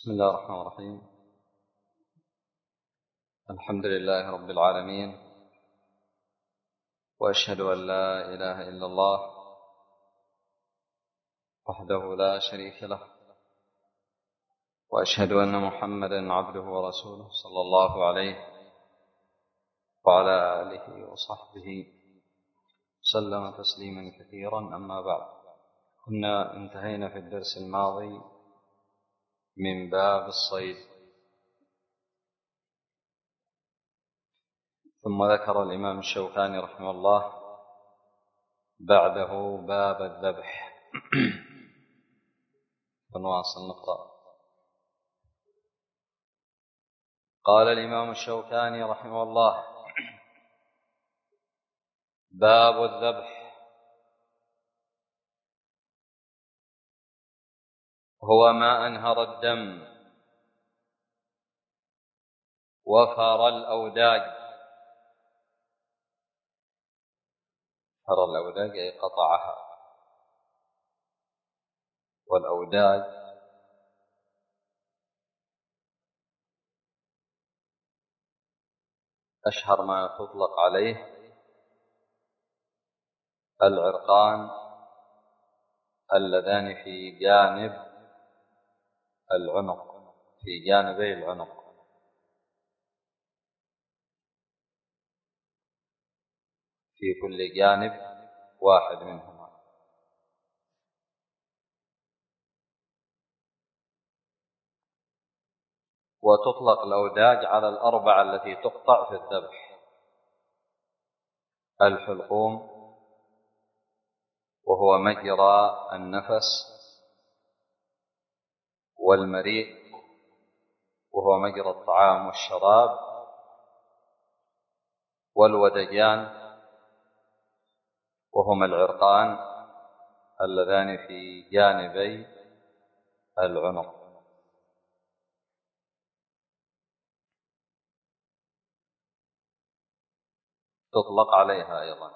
بسم الله الرحمن الرحيم. الحمد لله رب العالمين، وأشهد أن لا إله إلا الله وحده لا شريك له، وأشهد أن محمدا عبده ورسوله صلى الله عليه وعلى آله وصحبه سلم تسليما كثيرا. أما بعد، كنا انتهينا في الدرس الماضي من باب الصيد، ثم ذكر الإمام الشوكاني رحمه الله بعده باب الذبح. فنواصل نقرأ. قال الإمام الشوكاني رحمه الله: باب الذبح، هو ما أنهر الدم وفر الأوداج. فر الأوداج أي قطعها، والأوداج أشهر ما تطلق عليه العرقان اللذان في جانب العنق، في جانبي العنق، في كل جانب واحد منهما. وتطلق الأوداج على الأربعة التي تقطع في الذبح: الحلقوم، وهو مجرى النفس، والمريء، وهو مجرى الطعام والشراب، والودجان، وهما العرقان اللذان في جانبي العنق. تطلق عليها أيضا.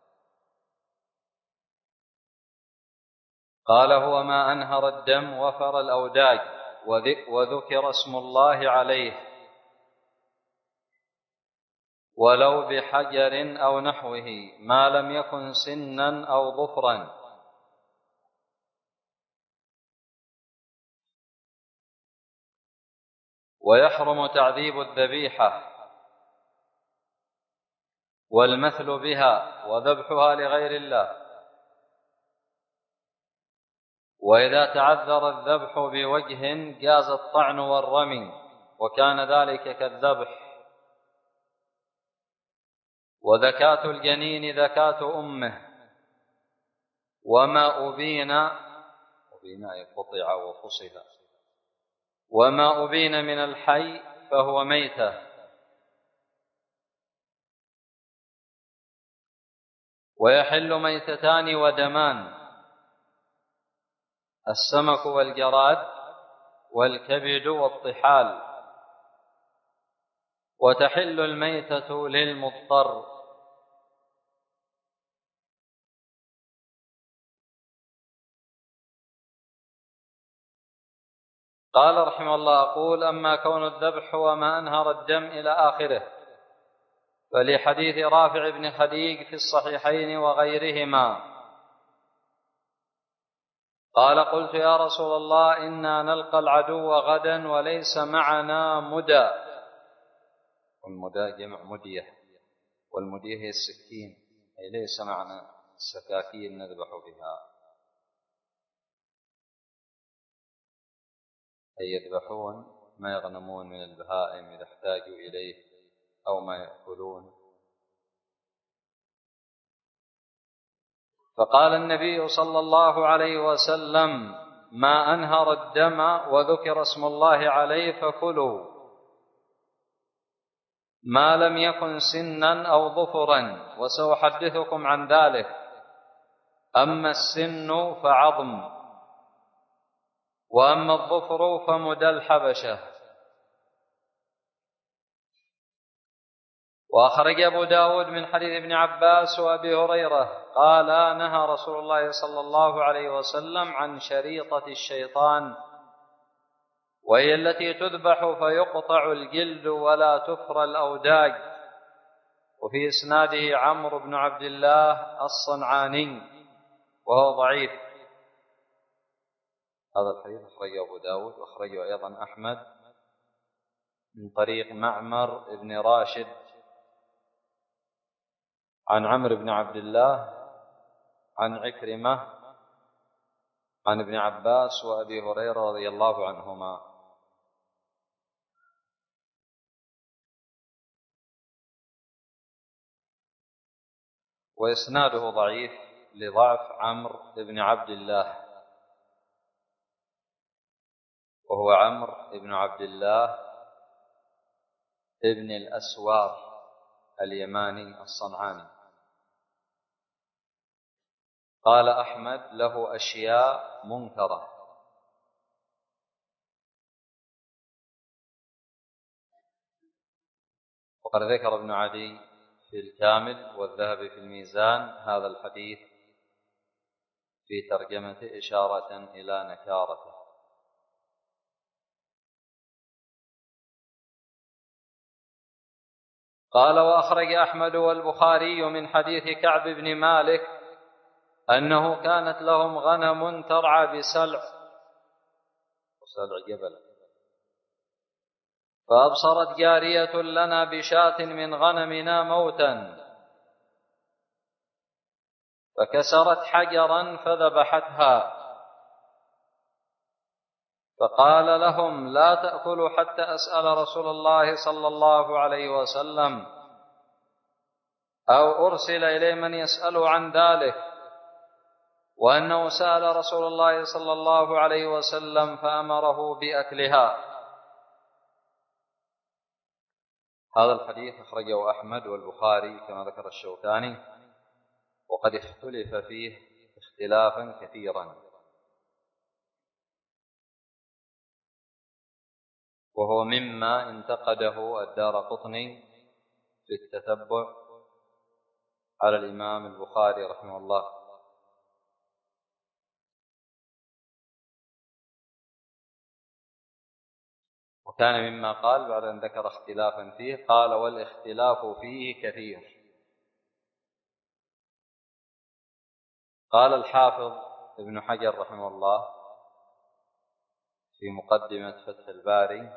قال: هو ما أنهر الدم وفر الأوداج وذكر اسم الله عليه، ولو بحجر أو نحوه، ما لم يكن سنا أو ظفرا. ويحرم تعذيب الذبيحة والمثل بها وذبحها لغير الله. وإذا تعذر الذبح بوجه جاز الطعن والرمي، وكان ذلك كالذبح. وذكاة الجنين ذكاة أمه، وما أبين أي قطع وفصل، وما أبين من الحي فهو ميتة. ويحل ميتتان ودمان: السمك والجراد، والكبد والطحال. وتحل الميتة للمضطر. قال رحمه الله: أقول: أما كون الذبح وما أنهر الدم إلى آخره، فلحديث رافع بن خديج في الصحيحين وغيرهما قال: قلت يا رسول الله، إنا نلقى العدو غدا وليس معنا مدى. والمدى جمع مدية، والمدية هي السكين، أي ليس معنا سكاكين نذبح بها. أي يذبحون ما يغنمون من البهائم إذا احتاجوا إليه، أو ما يأكلون. فقال النبي صلى الله عليه وسلم: ما أنهر الدم وذكر اسم الله عليه فكلوا، ما لم يكن سنا أو ظفرا، وسأحدثكم عن ذلك. أما السن فعظم، وأما الظفر فمدى الحبشة. وأخرج أبو داود من حديث ابن عباس وأبي هريرة قال: نهى رسول الله صلى الله عليه وسلم عن شريطة الشيطان وهي التي تذبح فيقطع الجلد ولا تفرى الأوداج. وفي إسناده عمرو بن عبد الله الصنعاني وهو ضعيف. هذا الحديث أخرجه أبو داود وأخرجه أيضا أحمد من طريق معمر بن راشد عن عمرو بن عبد الله عن عكرمة عن ابن عباس وأبي هريرة رضي الله عنهما. وإسناده ضعيف لضعف عمرو بن عبد الله، وهو عمرو بن عبد الله ابن الأسوار اليماني الصنعاني. قال أحمد له أشياء منكرة. وقد ذكر ابن عدي في الكامل والذهبي في الميزان هذا الحديث في ترجمته إشارة إلى نكارته. قال وأخرج أحمد والبخاري من حديث كعب بن مالك أنه كانت لهم غنم ترعى بسلع جبل، فأبصرت جارية لنا بشاة من غنمنا موتا، فكسرت حجرا فذبحتها، فقال لهم لا تأكلوا حتى أسأل رسول الله صلى الله عليه وسلم أو أرسل إليه من يسأل عن ذلك، وأنه سأل رسول الله صلى الله عليه وسلم فأمره بأكلها. هذا الحديث أخرجه أحمد والبخاري كما ذكر الشوكاني، وقد اختلف فيه اختلافا كثيرا، وهو مما انتقده الدارقطني في التتبع على الإمام البخاري رحمه الله. وكان مما قال بعد أن ذكر اختلافا فيه قال والاختلاف فيه كثير. قال الحافظ ابن حجر رحمه الله في مقدمة فتح الباري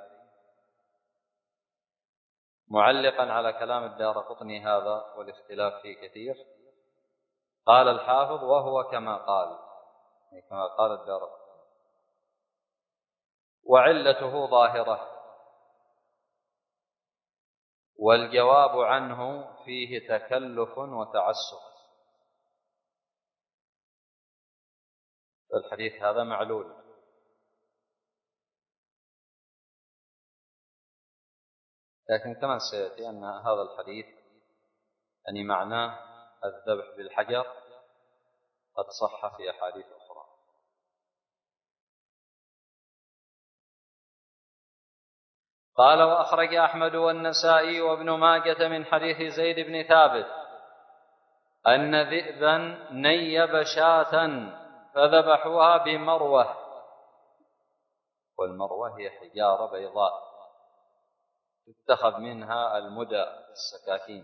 معلقا على كلام الدارقطني هذا والاختلاف فيه كثير، قال الحافظ وهو كما قال، يعني كما قال الدارقطني، وعلته ظاهرة، والجواب عنه فيه تكلف وتعسف. الحديث هذا معلول، لكن كما سيأتي أن هذا الحديث يعني معناه الذبح بالحجر قد صح في أحاديث أخرى. قال وأخرج أحمد والنسائي وابن ماجة من حديث زيد بن ثابت أن ذئبا نيب شاة فذبحوها بمروة، والمروة هي حجارة بيضاء تتخذ منها المدى السكاكين،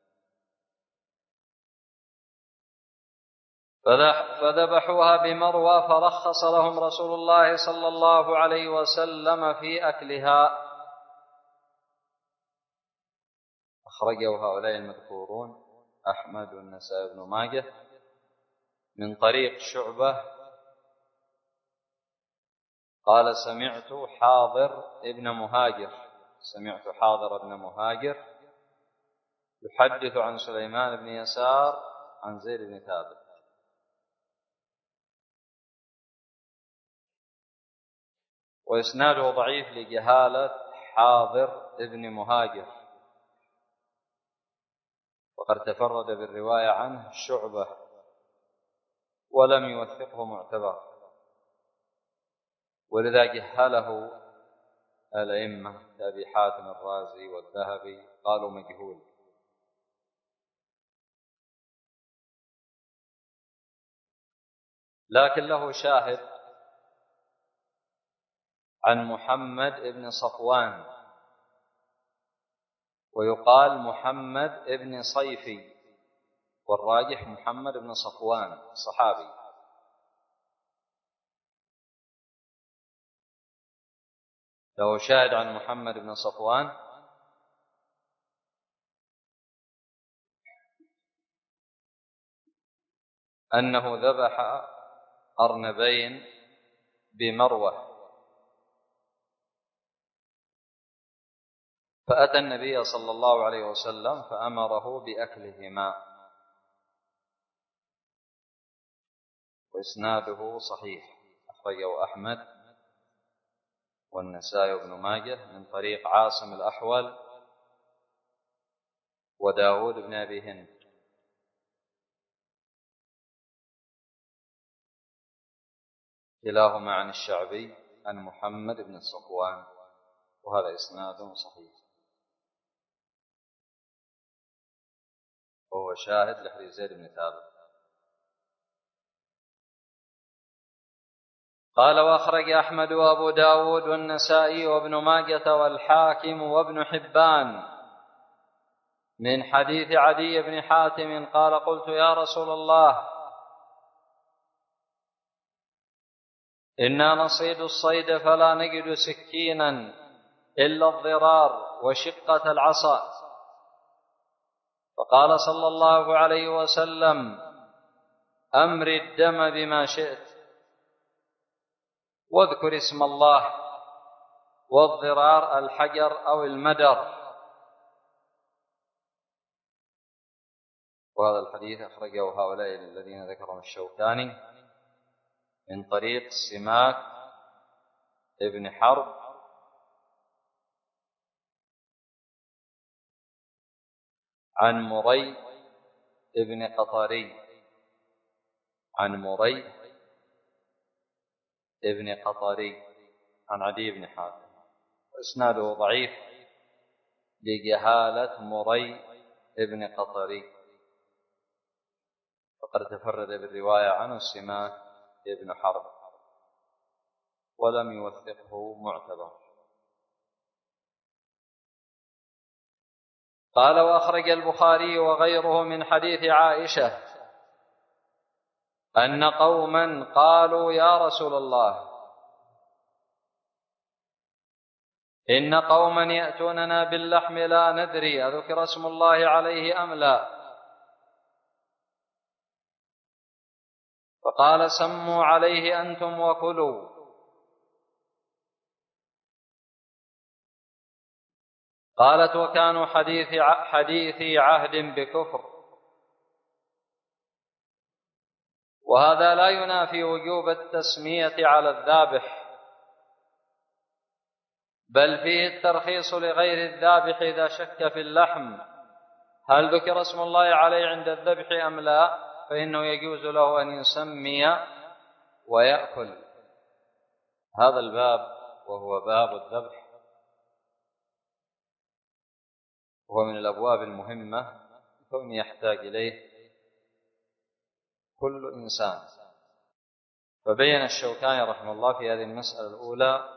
فذبحوها بمروة، فرخص لهم رسول الله صلى الله عليه وسلم في أكلها. أخرجه هؤلاء المذكورون أحمد والنسائي بن ماجه من طريق شعبة قال سمعت حاضر ابن مهاجر يحدث عن سليمان بن يسار عن زيد بن ثابت. وإسناده ضعيف لجهالة حاضر ابن مهاجر، وقد تفرد بالرواية عنه شعبة ولم يوثقه معتبر، ولذا جهله الأئمة كأبي حاتم الرازي والذهبي قالوا مجهول. لكن له شاهد عن محمد بن صفوان، ويقال محمد بن صيفي، والراجح محمد بن صفوان صحابي. له شاهد عن محمد بن صفوان أنه ذبح أرنبين بمروة، فأتى النبي صلى الله عليه وسلم فأمره بأكلهما، وإسناده صحيح، أخرجه أحمد والنسائي وابن ماجه من طريق عاصم الأحول وداود بن أبي هند. كلاهما عن الشعبي عن محمد بن صفوان، وهذا إسناد صحيح، وهو شاهد لحديث زيد بن ثابت. قال: وأخرج أحمد وأبو داود والنسائي وابن ماجة والحاكم وابن حبان من حديث عدي بن حاتم قال: قلت يا رسول الله، إنا نصيد الصيد فلا نجد سكينا إلا الضرار وشقة العصا، فقال صلى الله عليه وسلم: أمر الدم بما شئت، واذكر اسم الله، والضرار الحجر أو المدر. وهذا الحديث أخرجه هؤلاء الذين ذكرهم الشوكاني من طريق سماك ابن حرب عن مري ابن قطري، عن مري ابن قطري عن عدي بن حاتم، وإسناده ضعيف لجهالة مري ابن قطري، فقد تفرد بالرواية عنه سماك ابن حرب ولم يوثقه معتبر. قال: وأخرج البخاري وغيره من حديث عائشة أن قوما قالوا: يا رسول الله، إن قوما يأتوننا باللحم لا ندري أذكر اسم الله عليه أم لا، فقال: سموا عليه أنتم وكلوا. قالت: وكانوا حديثي عهد بكفر. وهذا لا ينافي وجوب التسمية على الذابح، بل فيه الترخيص لغير الذابح إذا شك في اللحم هل ذكر اسم الله عليه عند الذبح أم لا، فإنه يجوز له أن يسمي ويأكل. هذا الباب وهو باب الذبح هو من الأبواب المهمة كون يحتاج إليه كل إنسان. فبين الشوكاني رحمه الله في هذه المسألة الأولى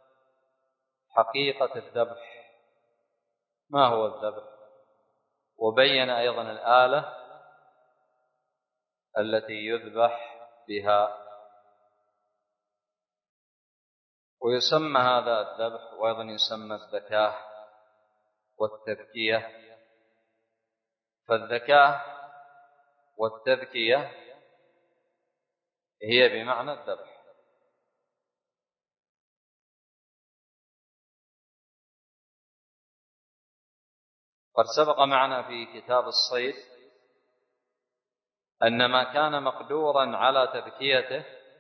حقيقة الذبح، ما هو الذبح، وبين أيضا الآلة التي يذبح بها. ويسمى هذا الذبح وأيضا يسمى الذكاة والتذكية. فالذكاة والتذكية هي بمعنى الذبح. قد سبق معنا في كتاب الصيد أن ما كان مقدورا على تذكيته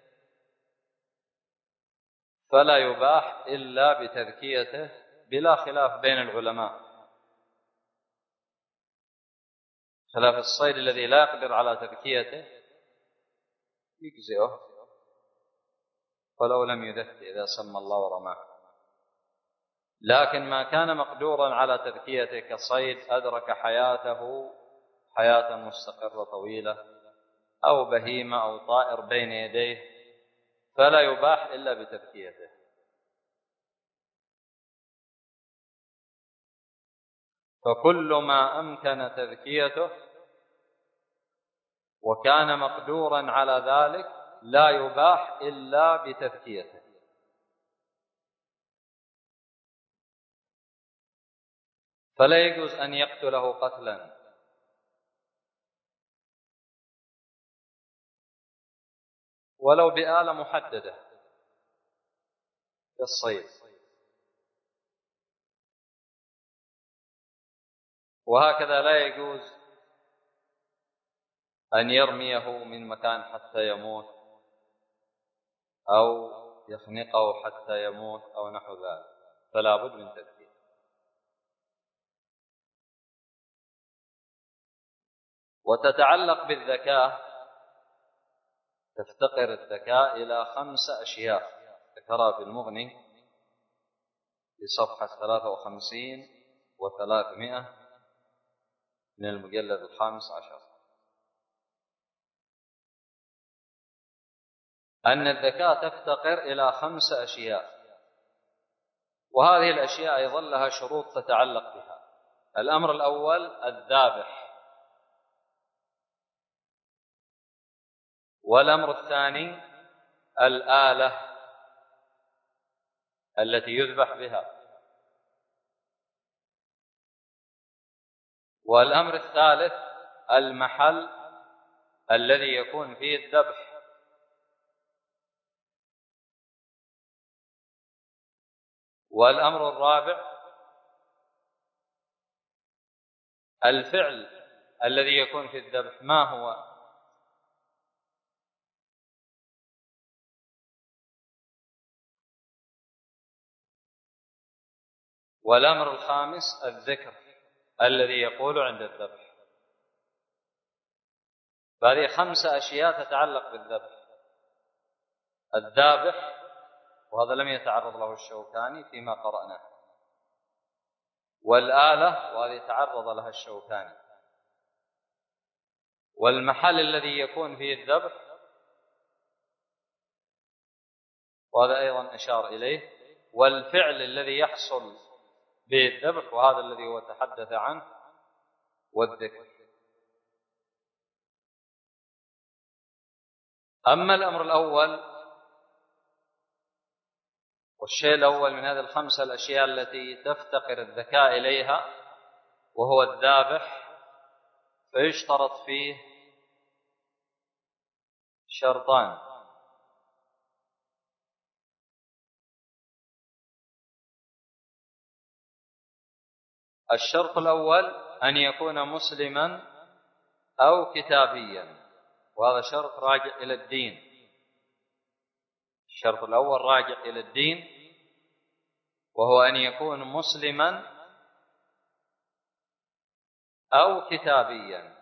فلا يباح إلا بتذكيته بلا خلاف بين العلماء، خلاف الصيد الذي لا يقدر على تذكيته يجزئه ولو لم يذكي إذا سمى الله ورماه. لكن ما كان مقدورا على تذكيته كصيد أدرك حياته حياة مستقرة طويلة أو بهيمة أو طائر بين يديه فلا يباح إلا بتذكيته. فكل ما أمكن تذكيته وكان مقدورا على ذلك لا يباح إلا بتذكيته. فلا يجوز أن يقتله قتلا ولو بآلة محددة كالصيد، وهكذا لا يجوز أن يرميه من مكان حتى يموت أو يخنقه حتى يموت أو نحو ذلك، فلا بد من تذكير. وتتعلق بالذكاء، تفتقر الذكاء إلى 5 أشياء ذكرها في المغني في صفحة 53 و300 من المجلد 15، أن الذكاء تفتقر إلى 5 أشياء، وهذه الأشياء أيضا لها شروط تتعلق بها. الأمر الأول الذابح، والأمر الثاني الآلة التي يذبح بها، والأمر الثالث المحل الذي يكون فيه الذبح، والأمر الرابع الفعل الذي يكون في الذبح ما هو، والأمر الخامس الذكر الذي يقول عند الذبح. فهذه 5 أشياء تتعلق بالذبح: الذابح، وهذا لم يتعرض له الشوكاني فيما قرأناه، والآلة، وهذه تعرض لها الشوكاني، والمحل الذي يكون فيه الذبح، وهذا أيضا أشار إليه، والفعل الذي يحصل به الذبح، وهذا الذي هو تحدث عنه، والذكر. أما الأمر الأول والشيء الأول من هذه 5 الأشياء التي تفتقر الذكاء إليها وهو الذابح، فيشترط فيه شرطان: الشرط الأول أن يكون مسلما أو كتابيا، وهذا شرط راجع إلى الدين. الشرط الأول راجع إلى الدين، وهو أن يكون مسلما أو كتابيا.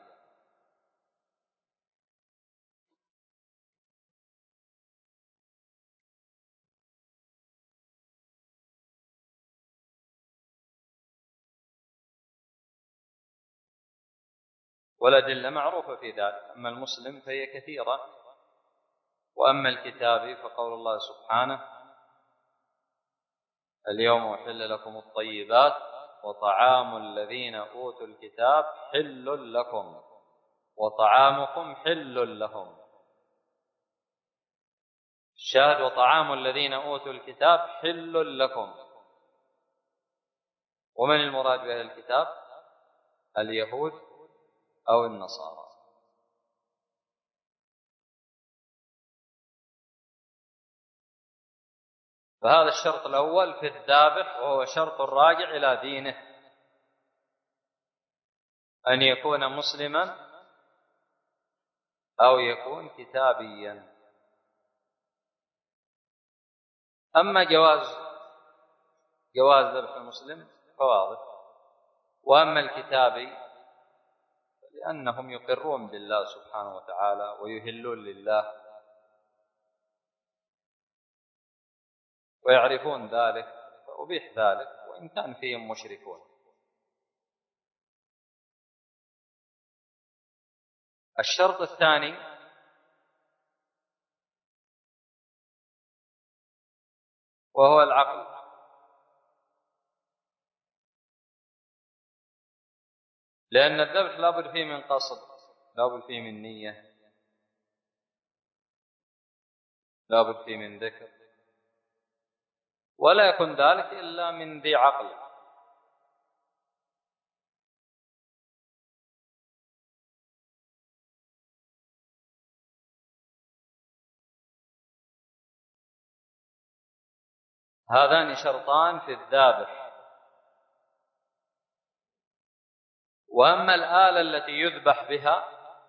والأدلة معروفة في ذلك، أما المسلم فهي كثيرة، وأما الكتابي فقول الله سبحانه: اليوم أحل لكم الطيبات وطعام الذين أوتوا الكتاب حل لكم وطعامكم حل لهم. الشاهد وطعام الذين أوتوا الكتاب حل لكم. ومن المراد بأهل الكتاب؟ اليهود أو النصارى. فهذا الشرط الأول في الذابح، وهو شرط راجع إلى دينه، أن يكون مسلما أو يكون كتابيا. أما جواز ذبح المسلم فواضح، وأما الكتابي لأنهم يقرون بالله سبحانه وتعالى ويهلون لله ويعرفون ذلك، فأبيح ذلك وإن كان فيهم مشركون. الشرط الثاني وهو العقل، لأن الذبح لا بد فيه من قصد، لا بد فيه من نية، لا بد فيه من ذكر، ولا يكون ذلك إلا من ذي عقل. هذان شرطان في الذابح. وأما الآلة التي يذبح بها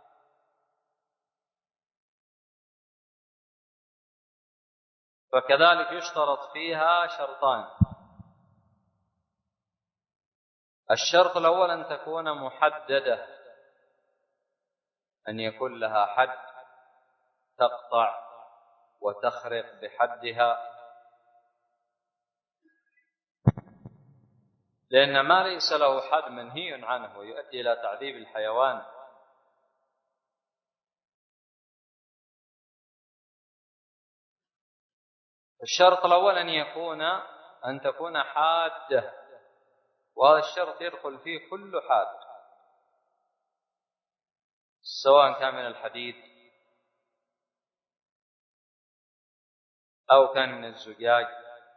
فكذلك يشترط فيها شرطان. الشرط الأول أن تكون محددة، أن يكون لها حد تقطع وتخرق بحدها، لأن ما ليس له حد منهي عنه ويؤدي إلى تعذيب الحيوان. الشرط الأول أن تكون حادة، وهذا الشرط يدخل فيه كل حاد، سواء كان من الحديد أو كان من الزجاج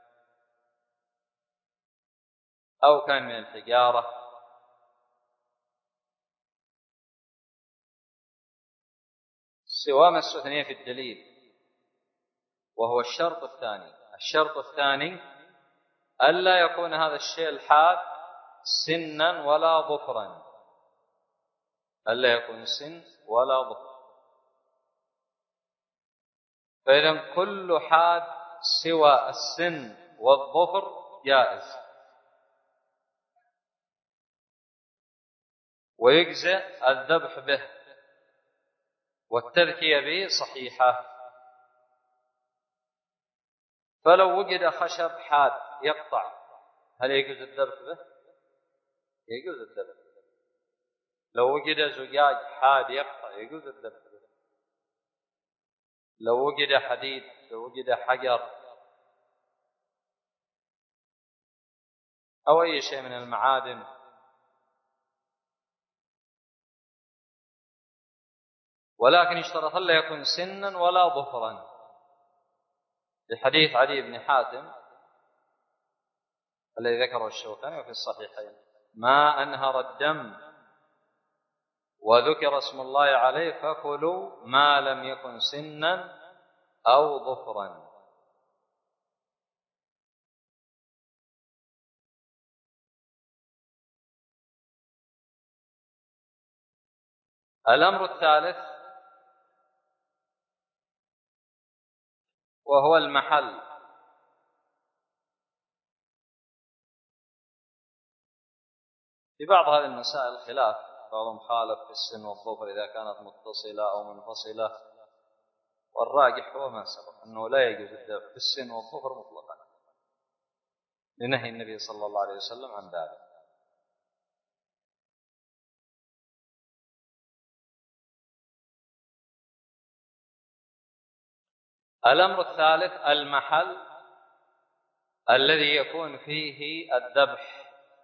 أو كان من الحجارة، سواء ما استثني في الدليل، وهو الشرط الثاني. الشرط الثاني ألا يكون هذا الشيء الحاد سنا ولا ظفرا، ألا يكون سن ولا ظفر. فإذا كل حاد سوى السن والظفر جائز، ويجزئ الذبح به والتذكية به صحيحة. فلو وجد خشب حاد يقطع، هل يجوز الذبح به؟ يجوز الذبح به. لو وجد زجاج حاد يقطع يجوز الذبح به. لو وجد حديد، لو وجد حجر أو أي شيء من المعادن، ولكن يشترط ألا يكون سنا ولا ظفرا، لحديث عدي بن حاتم الذي ذكره الشوكاني وفي الصحيحين: ما أنهر الدم وذكر اسم الله عليه فكلوا ما لم يكن سنا أو ظفرا. الأمر الثالث وهو المحل. في بعض هذه المسائل خلاف، بعضهم خالف في السن والظفر إذا كانت متصلة أو منفصلة، والراجح هو ما سبق أنه لا يجوز الذبح في السن والظفر مطلقا لنهي النبي صلى الله عليه وسلم عن ذلك. الأمر الثالث المحل الذي يكون فيه الذبح.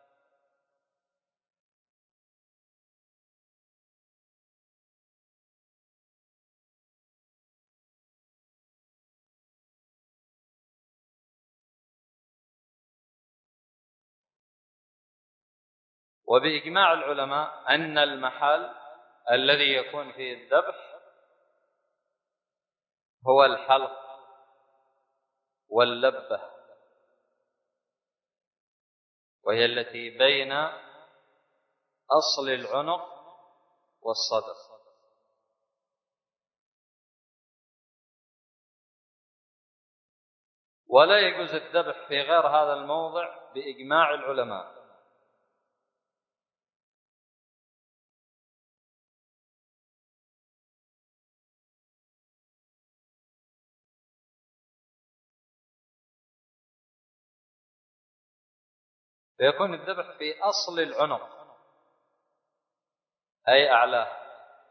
وبإجماع العلماء أن المحل الذي يكون فيه الذبح هو الحلق واللبة، وهي التي بين أصل العنق والصدر. ولا يجوز الذبح في غير هذا الموضع بإجماع العلماء. فيكون الذبح في أصل العنق أي أعلاه،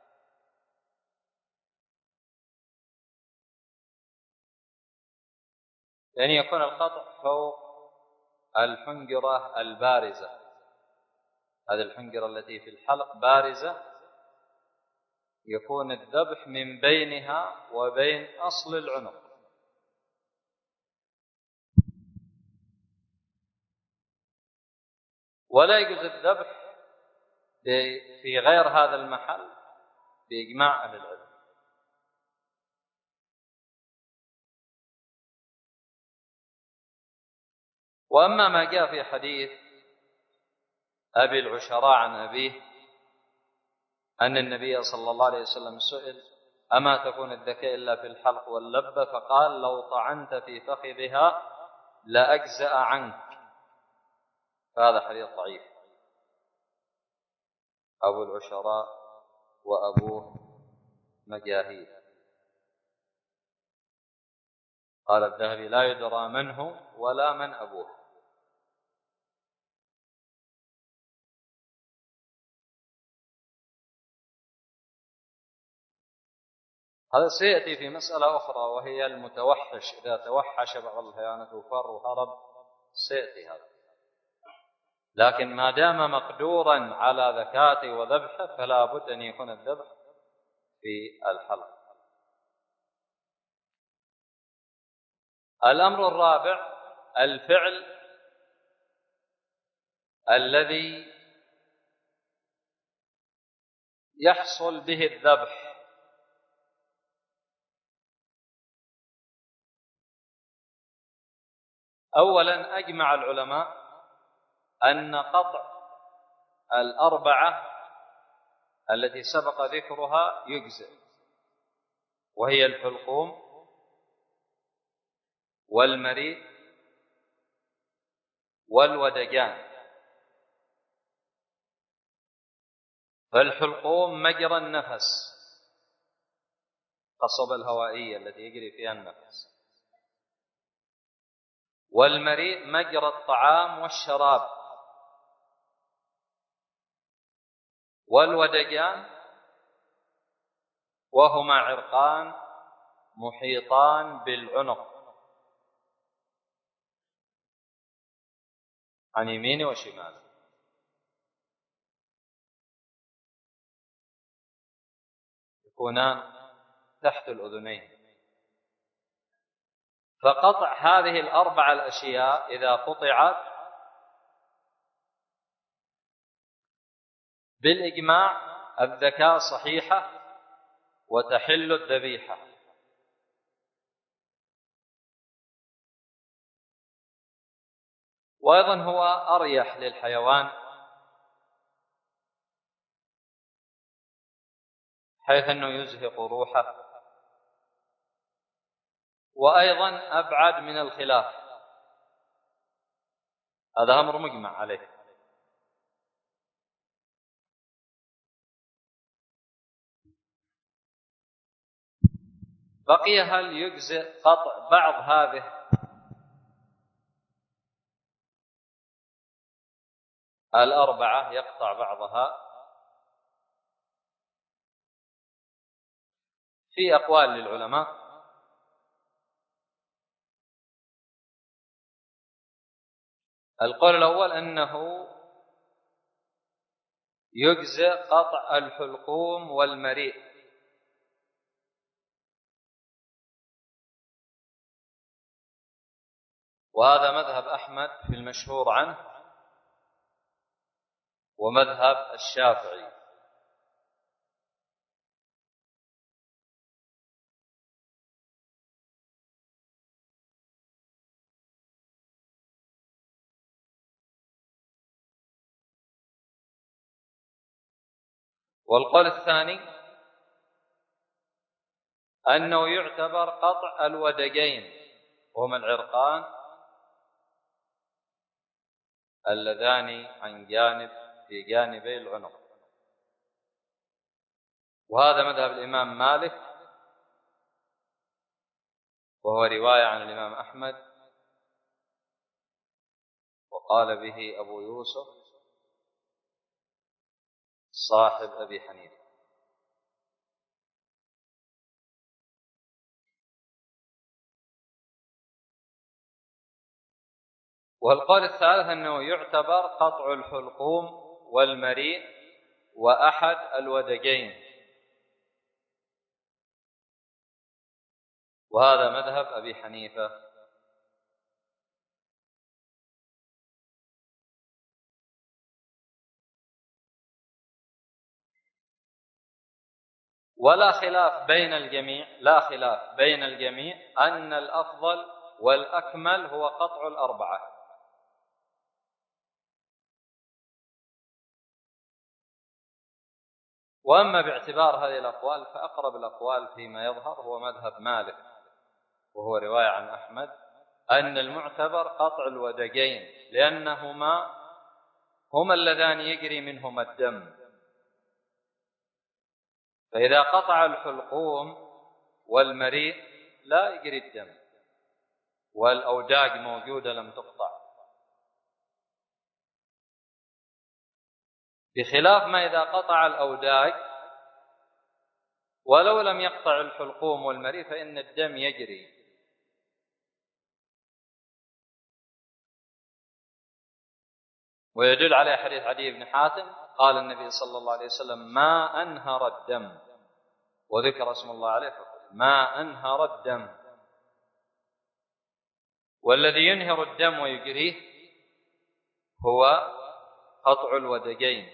يعني يكون القطع فوق الحنجرة البارزة، هذه الحنجرة التي في الحلق بارزة، يكون الذبح من بينها وبين أصل العنق. ولا يجوز الذبح في غير هذا المحل بإجماع أهل العلم. وأما ما جاء في حديث أبي العشراء عن أبيه أن النبي صلى الله عليه وسلم سئل: أما تكون الذكاء إلا في الحلق واللبة؟ فقال: لو طعنت في فخذها لأجزأ عنك. فهذا حديث ضعيف. أبو العشراء وأبوه مجاهيل. قال الذهبي: لا يدرى من هو ولا من أبوه. هذا سيأتي في مسألة أخرى، وهي المتوحش. إذا توحش بعض الحيوانات وفر وهرب سيأتي هذا. لكن ما دام مقدورا على ذكاته وذبحه فلا بد أن يكون الذبح في الحلق. الأمر الرابع: الفعل الذي يحصل به الذبح. أولا، أجمع العلماء أن قطع الأربعة التي سبق ذكرها يجزئ، وهي الحلقوم والمريء والودجان. فالحلقوم مجرى النفس، قصبة الهوائية التي يجري فيها النفس. والمريء مجرى الطعام والشراب. والودجان وهما عرقان محيطان بالعنق عن يمينه وشماله، يكونان تحت الأذنين. فقطع هذه الأربع الأشياء إذا قطعت بالإجماع الذكاة صحيحة وتحل الذبيحة. وأيضا هو أريح للحيوان، حيث أنه يزهق روحه، وأيضا أبعد من الخلاف. هذا أمر مجمع عليه. بقي: هل يجزئ قطع بعض هذه الأربعة، يقطع بعضها؟ في أقوال للعلماء. القول الأول أنه يجزئ قطع الحلقوم والمريء، وهذا مذهب أحمد في المشهور عنه، ومذهب الشافعي. والقول الثاني أنه يعتبر قطع الودجين، وهما العرقان اللذان في جانبي العنق. وهذا مذهب الإمام مالك، وهو رواية عن الإمام أحمد، وقال به أبو يوسف صاحب أبي حنيفة. والقول الثالث أنه يعتبر قطع الحلقوم والمريء وأحد الودجين، وهذا مذهب أبي حنيفة. ولا خلاف بين الجميع، لا خلاف بين الجميع أن الأفضل والأكمل هو قطع الأربعة. وأما باعتبار هذه الأقوال فأقرب الأقوال فيما يظهر هو مذهب مالك، وهو رواية عن أحمد، أن المعتبر قطع الودجين، لأنهما هما اللذان يجري منهما الدم، فإذا قطع الحلقوم والمريء لا يجري الدم، والأوداج موجودة لم تقطع، بخلاف ما إذا قطع الأوداج ولو لم يقطع الحلقوم والمريء فإن الدم يجري. ويدل عليه حديث عدي بن حاتم قال النبي صلى الله عليه وسلم: ما أنهر الدم، وذكر اسم الله عليه فقال: ما أنهر الدم. والذي ينهر الدم ويجريه هو قطع الودجين.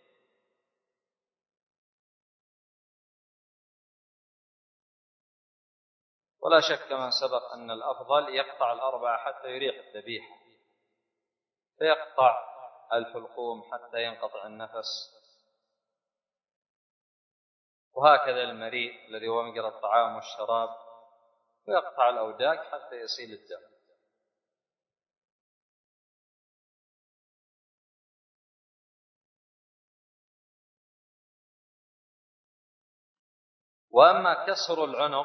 ولا شك كما سبق أن الأفضل يقطع الأربعة حتى يريح الذبيحة، فيقطع الحلقوم حتى ينقطع النفس، وهكذا المريء الذي هو مجرى الطعام والشراب، ويقطع الأوداج حتى يسيل الدم. وأما كسر العنق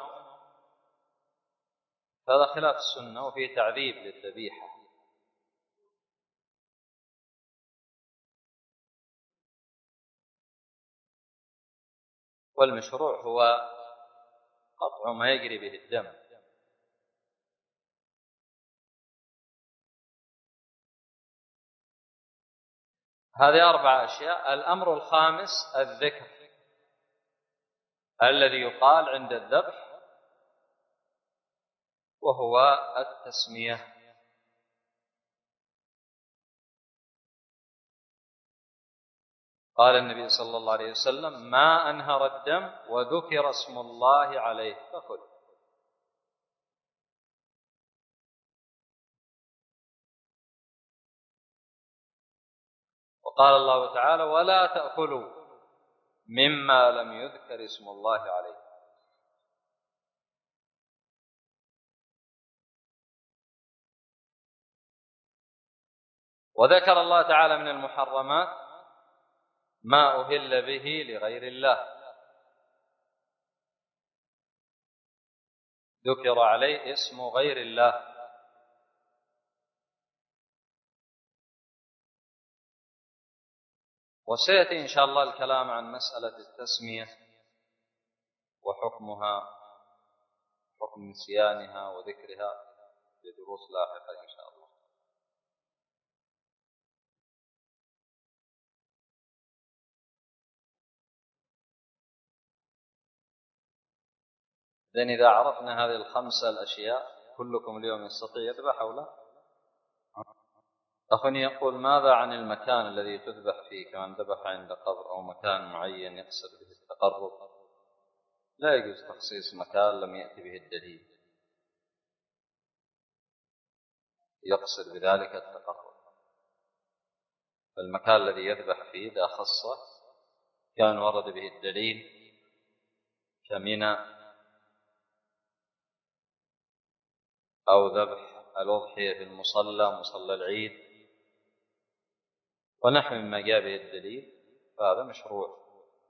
فهذا خلاف السنة وفيه تعذيب للذبيحة، والمشروع هو قطع ما يجري به الدم. هذه 4 أشياء. الأمر الخامس الذكر الذي يقال عند الذبح، وهو التسمية. قال النبي صلى الله عليه وسلم: ما أنهر الدم وذكر اسم الله عليه فكل. وقال الله تعالى: ولا تأكلوا مما لم يذكر اسم الله عليه. وذكر الله تعالى من المحرمات ما أهل به لغير الله، ذكر عليه اسم غير الله. وسيأتي إن شاء الله الكلام عن مسألة التسمية وحكمها، حكم نسيانها وذكرها في دروس لاحقة إن شاء الله. لأن إذا عرفنا هذه الخمسة الأشياء كلكم اليوم يستطيع يذبح أو لا. أخني يقول: ماذا عن المكان الذي تذبح فيه كمن ذبح عند قبر أو مكان معين يقصد به التقرب؟ لا يجوز تخصيص مكان لم يأتي به الدليل يقصد بذلك التقرب. فالمكان الذي يذبح فيه إذا خصه كان ورد به الدليل كمنى أو ذبح الأضحية في المصلى، مصلى العيد، ونحو مما جاء به الدليل، فهذا مشروع.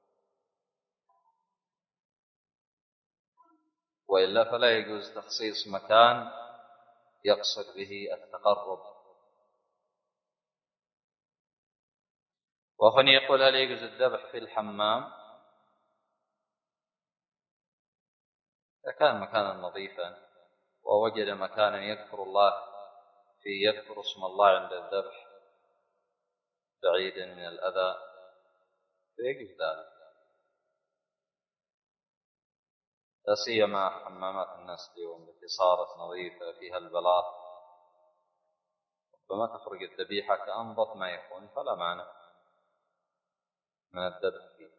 وإلا فلا يجوز تخصيص مكان يقصد به التقرب. وهنا يقول: هل يجوز الذبح في الحمام؟ إذا كان مكانا نظيفا ووجد مكانا يذكر الله فيه، يذكر اسم الله عند الذبح، بعيد من الأذى فيجوز ذلك، لا سيما حمامات الناس اليوم التي صارت نظيفة فيها البلاط، ربما تخرج الذبيحة كأنظف ما يكون، فلا مانع من الذبح فيه،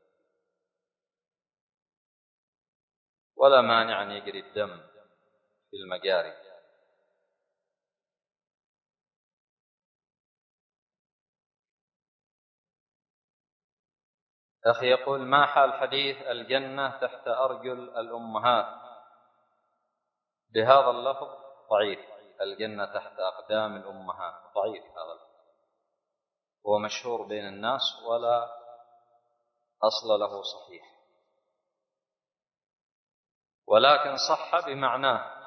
ولا مانع أن يجري الدم في المجاري. أخي يقول: ما حال حديث الجنة تحت أرجل الأمهات؟ بهذا اللفظ ضعيف، الجنة تحت أقدام الأمهات ضعيف، هذا اللفظ هو مشهور بين الناس ولا أصل له صحيح، ولكن صح بمعناه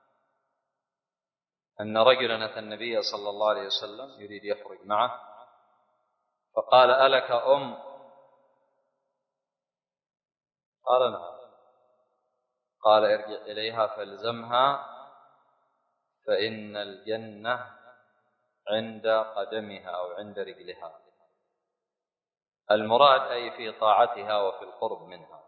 أن رجلا أتى النبي صلى الله عليه وسلم يريد يخرج معه، فقال: ألك أم؟ قال: نعم. قال: ارجع إليها فالزمها فإن الجنة عند قدمها أو عند رجلها، المراد أي في طاعتها وفي القرب منها.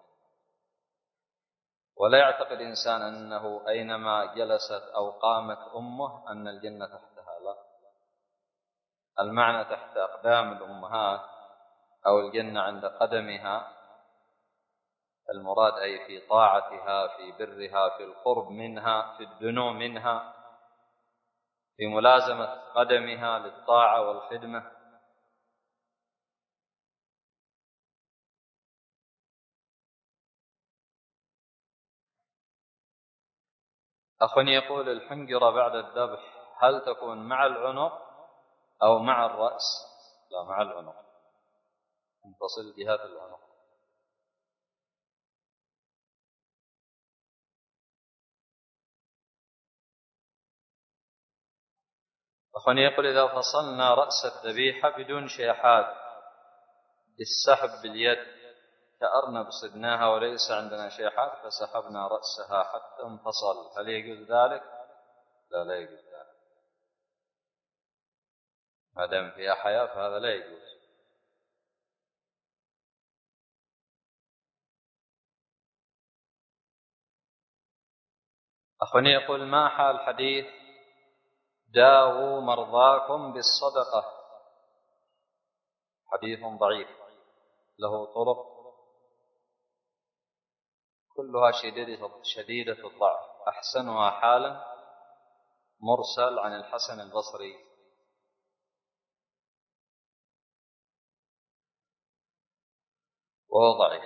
ولا يعتقد الإنسان أنه أينما جلست أو قامت أمه أن الجنة تحتها، لا، المعنى تحت أقدام الأمهات أو الجنة عند قدمها، المراد أي في طاعتها، في برها، في القرب منها، في الدنو منها، في ملازمة قدمها للطاعة والخدمة. أخ يقول: الحنجرة بعد الذبح هل تكون مع العنق أو مع الرأس؟ لا، مع العنق، تصل جهات العنق. أخ يقول: إذا فصلنا رأس الذبيحة بدون شيحات بالسحب باليد كأرنب صدناها وليس عندنا شيحات فسحبنا رأسها حتى انفصل، هل يجوز ذلك؟ لا، لا يجوز ذلك، ما دام فيها حياة فهذا لا يجوز. أخ يقول: ما حال حديث داووا مرضاكم بالصدقة؟ حديث ضعيف له طرق كلها شديدة الضعف، أحسنها حالا مرسل عن الحسن البصري. وهو ضعيف.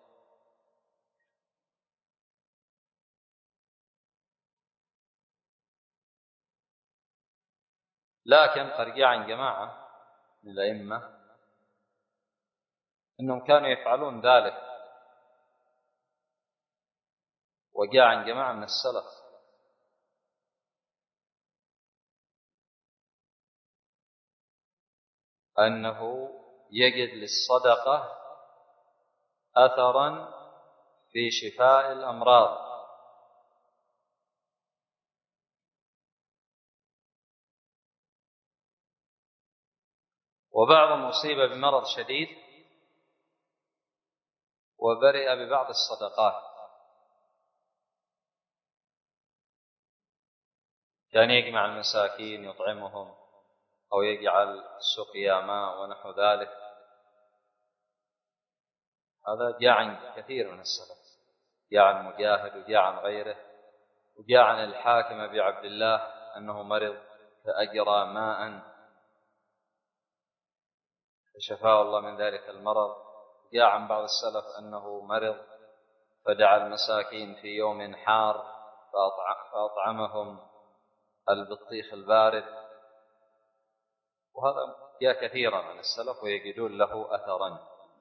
لكن قد جاء عن جماعة من الأئمة أنهم كانوا يفعلون ذلك، وجاء عن جماعة من السلف أنه يجد للصدقة أثرا في شفاء الأمراض. وبعضهم أصيب بمرض شديد وبرئ ببعض الصدقات، كان يجمع المساكين يطعمهم أو يجعل سقيا ماء ونحو ذلك. هذا جاء عن كثير من السلف، جاء عن مجاهد وجاء عن غيره، وجاء عن الحاكم أبي عبد الله أنه مرض فأجرى ماء فشفاه الله من ذلك المرض. جاء عن بعض السلف أنه مرض فدعا المساكين في يوم حار فأطعمهم البطيخ البارد. وهذا جاء كثيرا عن السلف ويجدون له أثرا.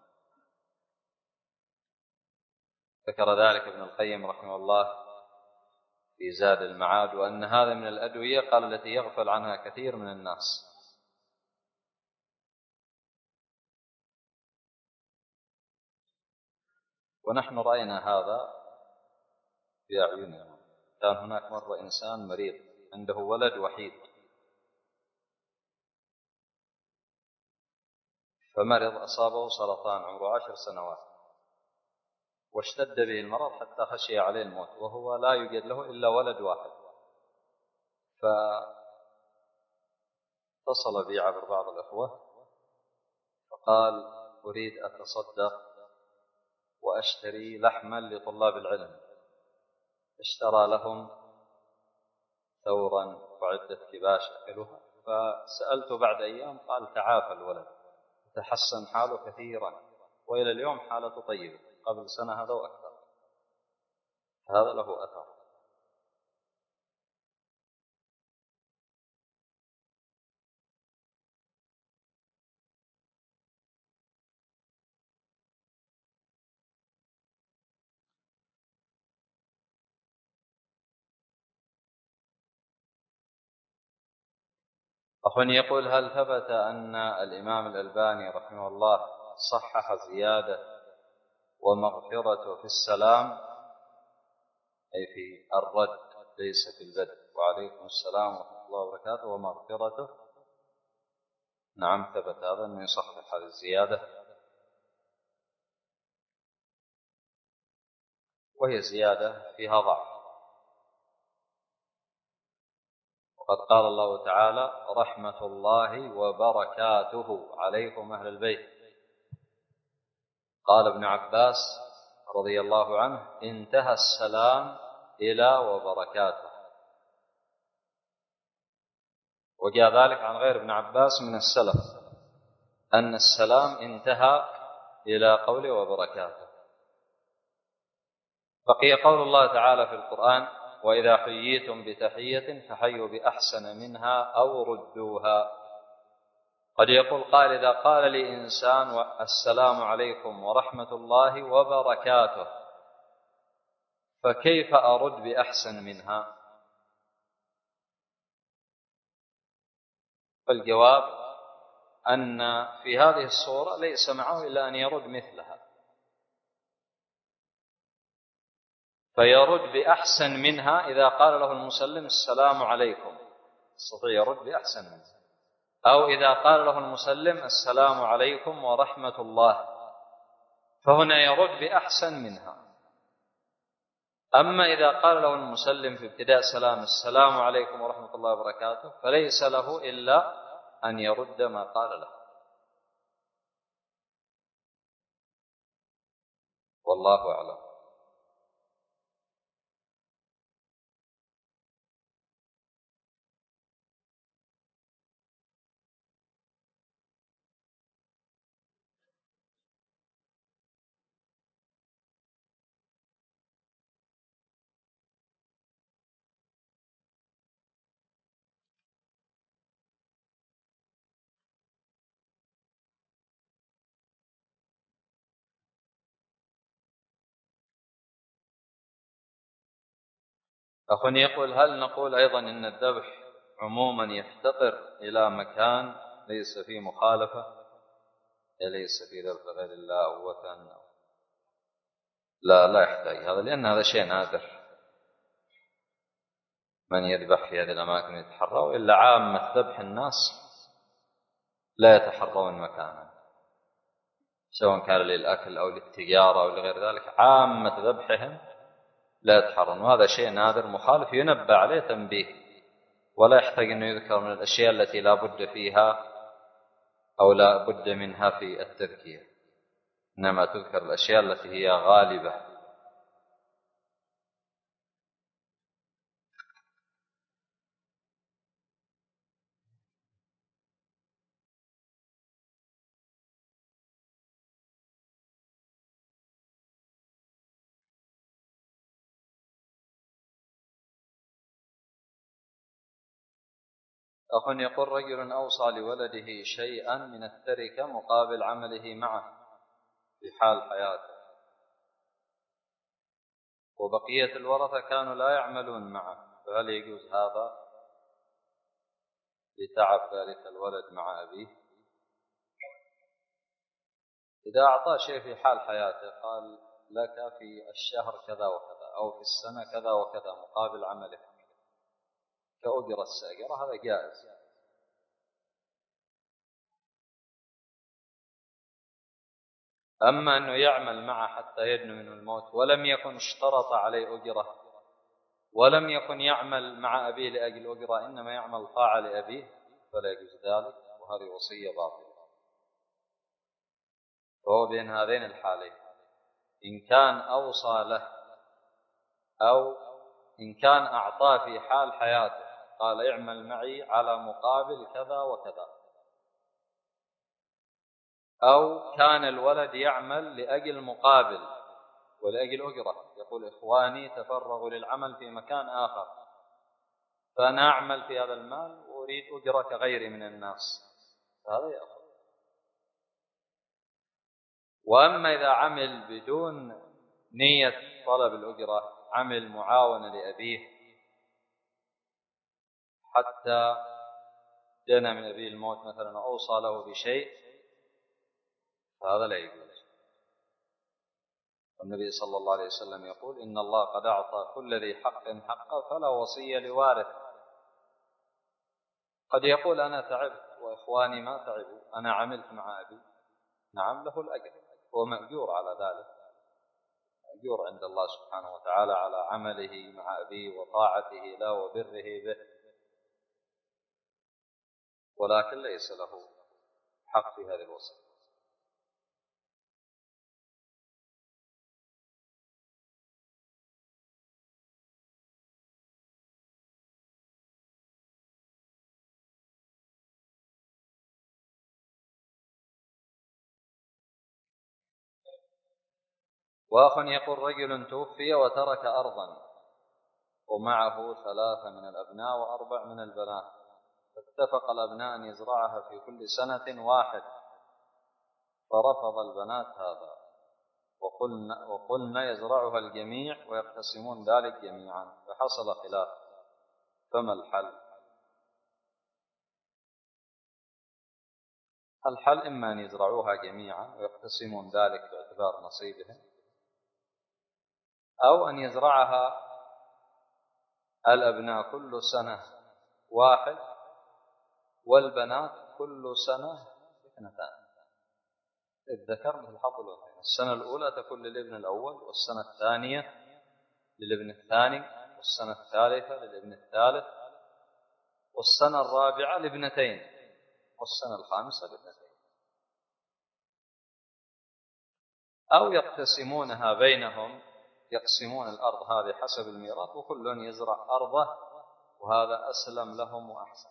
ذكر ذلك ابن القيم رحمه الله في زاد المعاد، وأن هذا من الأدوية قال التي يغفل عنها كثير من الناس. ونحن رأينا هذا بأعيننا. كان هناك مرة إنسان مريض عنده ولد وحيد، فمرض أصابه سرطان عمره 10 سنوات، واشتد به المرض حتى خشي عليه الموت، وهو لا يوجد له إلا ولد واحد. فاتصل بي عبر بعض الأخوة فقال: أريد أتصدق وأشتري لحما لطلاب العلم. اشترى لهم ثورا وعدة كباش أكلها. فسألت بعد أيام قال: تعافى الولد، تحسن حاله كثيرا، وإلى اليوم حالته طيبة، قبل سنة هذا وأكثر. هذا له أثر. أخواني يقول: هل ثبت أن الإمام الألباني رحمه الله صحح زيادة ومغفرته في السلام، أي في الرد ليس في البدء؟ وعليكم السلام ورحمة الله وبركاته ومغفرته. نعم ثبت هذا، أنه يصحح هذه الزيادة، وهي زيادة فيها ضعف. وقد قال الله تعالى: رحمة الله وبركاته عليكم أهل البيت. قال ابن عباس رضي الله عنه: انتهى السلام إلى وبركاته. وجاء ذلك عن غير ابن عباس من السلف أن السلام انتهى إلى قوله وبركاته. بقي قول الله تعالى في القرآن: وإذا حييتم بتحية فحيوا بأحسن منها أو ردوها. قد يقول قائل: إذا قال لي إنسان السلام عليكم ورحمة الله وبركاته، فكيف أرد بأحسن منها؟ فالجواب أن في هذه الصورة ليس معه إلا أن يرد مثلها، فيرد بأحسن منها. إذا قال له المسلم السلام عليكم، يستطيع يرد بأحسن منها. أو إذا قال له المسلم السلام عليكم ورحمة الله، فهنا يرد بأحسن منها. أما إذا قال له المسلم في ابتداء سلام السلام عليكم ورحمة الله وبركاته، فليس له إلا أن يرد ما قال له. والله أعلم. أخ يقول: هل نقول أيضا إن الذبح عموما يفتقر إلى مكان ليس فيه مخالفة، ليس فيه ذبح غير الله أو وثن؟ لا يحتاج هذا، لأن هذا شيء نادر من يذبح في هذه الأماكن يتحرى، وإلا عامة ذبح الناس لا يتحرون مكانا، سواء كان للأكل أو للتجارة أو لغير ذلك. عامة ذبحهم لا يتحرون، وهذا شيء نادر مخالف ينبه عليه تنبيه، ولا يحتاج أنه يذكر من الأشياء التي لا بد فيها أو لا بد منها في التذكير، إنما تذكر الأشياء التي هي غالبة. أخ يقول: رجل أوصى لولده شيئا من التركة مقابل عمله معه في حال حياته، وبقية الورثة كانوا لا يعملون معه، فهل يجوز هذا لتعب ذلك الولد مع أبيه؟ إذا أعطاه شيء في حال حياته، قال: لك في الشهر كذا وكذا أو في السنة كذا وكذا مقابل عمله كأجرة السائرة، هذا جائز. أما أنه يعمل معه حتى يدنو منه الموت ولم يكن اشترط عليه أجرة ولم يكن يعمل مع أبيه لأجل أجرة، إنما يعمل طاعة لأبيه، فلا يجوز ذلك، وهذه وصية باطلة. فهو بين هذين الحالين، إن كان أوصى له أو إن كان أعطاه في حال حياته قال اعمل معي على مقابل كذا وكذا، أو كان الولد يعمل لأجل مقابل ولأجل أجرة، يقول إخواني تفرغوا للعمل في مكان آخر فأنا أعمل في هذا المال وأريد أجرة كغيري من الناس، هذا يأخذ. وأما إذا عمل بدون نية طلب الأجرة، عمل معاونة لأبيه حتى جنى من أبيه الموت مثلا وأوصى له بشيء، فهذا لا يجوز. والنبي صلى الله عليه وسلم يقول إن الله قد أعطى كل ذي حق حقه فلا وصية لوارث. قد يقول أنا تعبت وإخواني ما تعبوا، أنا عملت مع أبي، نعم له الأجر، هو مأجور على ذلك، مأجور عند الله سبحانه وتعالى على عمله مع أبيه وطاعته له وبره به، ولكن ليس له حق في هذه الوصية. وأخ يقول رجل توفي وترك أرضا ومعه 3 من الأبناء و4 من البنات، فاتفق الأبناء أن يزرعها في كل سنة 1، فرفض البنات هذا وقلنا يزرعها الجميع ويقتسمون ذلك جميعا، فحصل خلاف، فما الحل؟ الحل إما أن يزرعوها جميعا ويقتسمون ذلك باعتبار نصيبهم، أو أن يزرعها الأبناء كل سنة 1 والبنات كل سنة 2، الذكر مثل حظ الأنثيين، السنة الأولى تكون للابن الأول، والسنة الثانية للابن الثاني، والسنة الثالثة للابن الثالث، والسنة الرابعة لابنتين، والسنة الخامسة لابنتين. أو يقتسمونها بينهم، يقسمون الأرض هذه حسب الميراث وكل يزرع أرضه، وهذا أسلم لهم وأحسن،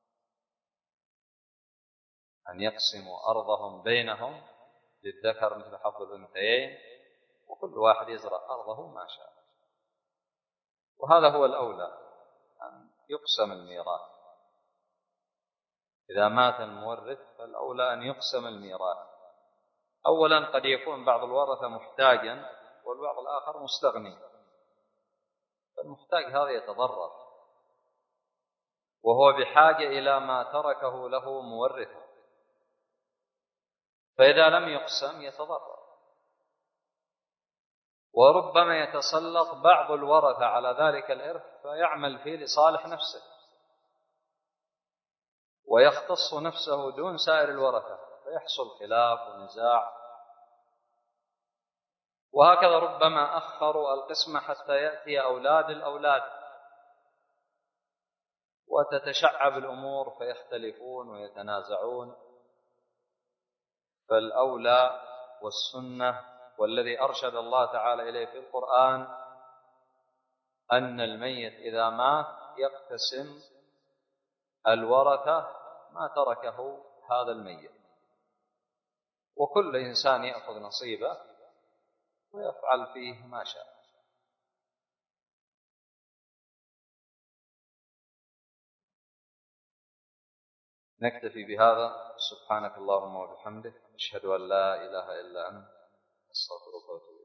أن يقسموا أرضهم بينهم للذكر مثل حظ الأنثيين، وكل واحد يزرع أرضه ما شاء، وهذا هو الأولى، أن يقسم الميراث. إذا مات المورث فالأولى أن يقسم الميراث. أولا قد يكون بعض الورثة محتاجا والبعض الآخر مستغني، فالمحتاج هذا يتضرر وهو بحاجة إلى ما تركه له مورثه، فإذا لم يقسم يتضرر، وربما يتسلط بعض الورثة على ذلك الإرث فيعمل فيه لصالح نفسه ويختص نفسه دون سائر الورثة، فيحصل خلاف ونزاع. وهكذا ربما أخروا القسمة حتى يأتي أولاد الأولاد وتتشعب الأمور فيختلفون ويتنازعون. فالأولى والسنة والذي أرشد الله تعالى إليه في القرآن أن الميت إذا مات يقتسم الورثة ما تركه هذا الميت، وكل إنسان يأخذ نصيبه ويفعل فيه ما شاء. نكتفي بهذا، سبحانك اللهم وبحمدك، أشهد أن لا إله إلا أنت، أستغفرك وأتوب إليك.